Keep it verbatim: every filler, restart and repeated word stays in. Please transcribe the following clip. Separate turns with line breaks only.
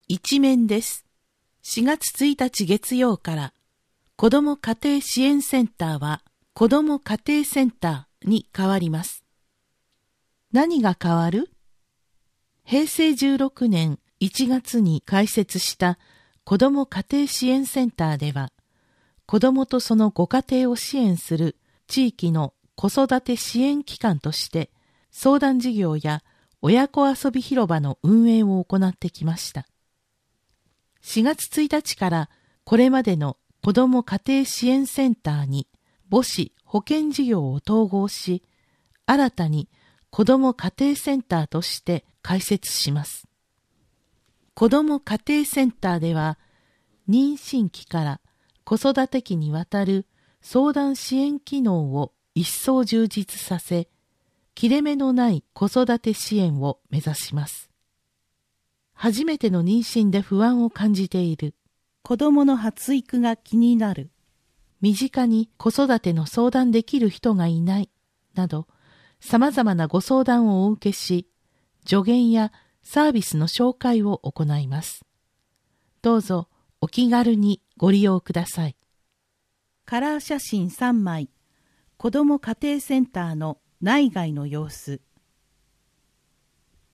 一面です。しがつついたち月曜から子ども家庭支援センターは子ども家庭センターに変わります。何が変わる？へいせいじゅうろくねんいちがつに開設した子ども家庭支援センターでは、子どもとそのご家庭を支援する地域の子育て支援機関として相談事業や親子遊び広場の運営を行ってきました。しがつついたちからこれまでの子ども家庭支援センターに母子保健事業を統合し、新たに子ども家庭センターとして開設します。子ども家庭センターでは、妊娠期から子育て期にわたる相談支援機能を一層充実させ、切れ目のない子育て支援を目指します。初めての妊娠で不安を感じている。
子供の発育が気になる。
身近に子育ての相談できる人がいない。など、様々なご相談をお受けし、助言やサービスの紹介を行います。どうぞお気軽にご利用ください。
カラー写真さんまい、子ども家庭センターの内外の様子。